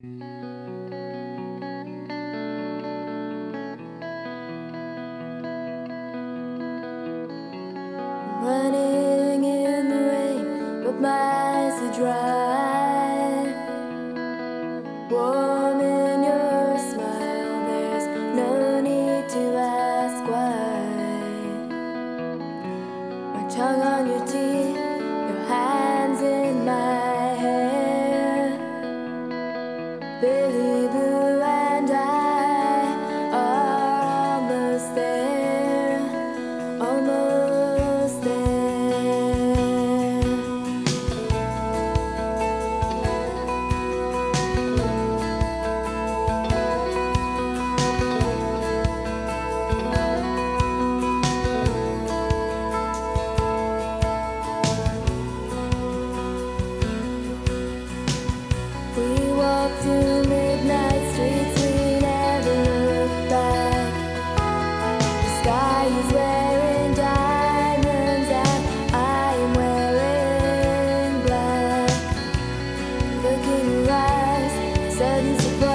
Running in the rain, but my eyes are dry. Warm in your smile, there's no need to ask why. My tongue on your teeth, your hands in my hair. Billy Blue and I are almost there, almost there. We walk through midnight streets, we never look back. The sky is wearing diamonds and I am wearing black. Look in your eyes, sudden surprise.